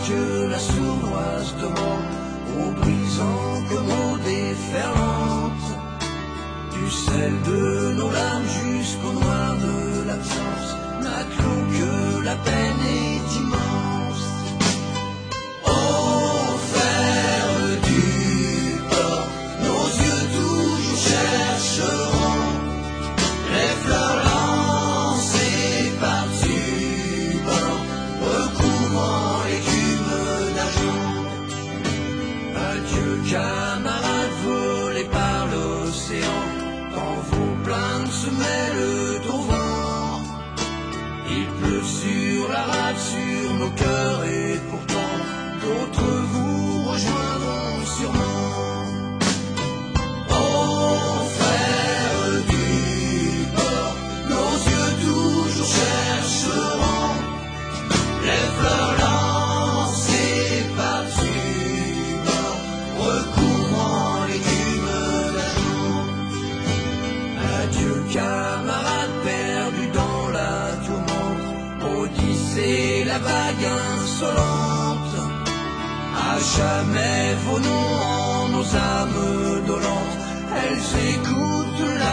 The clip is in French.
que la sournoise demande, aux brisants comme aux déferlantes, du sel de nos larmes jusqu'au noir de l'absence, matelot que la peine est immense. Au fer du port, nos yeux toujours chercheront les fleurs lancées par-dessus bord, recouvrant l'écume d'argent. Adieu camarades volés par l'océan, quand vos plaintes se mêlent au vent. Il pleut sur la rade, sur nos cœurs, et pourtant d'autres vous rejoindront sûrement. Ô frères du port, nos yeux toujours chercheront les fleurs lancées par-dessus bord, recouvrant l'écume d'argent. Adieu camarades perdus dans la tourmente, maudissez la vague insolente. À jamais vos noms en nos âmes dolentes, elles écoutent la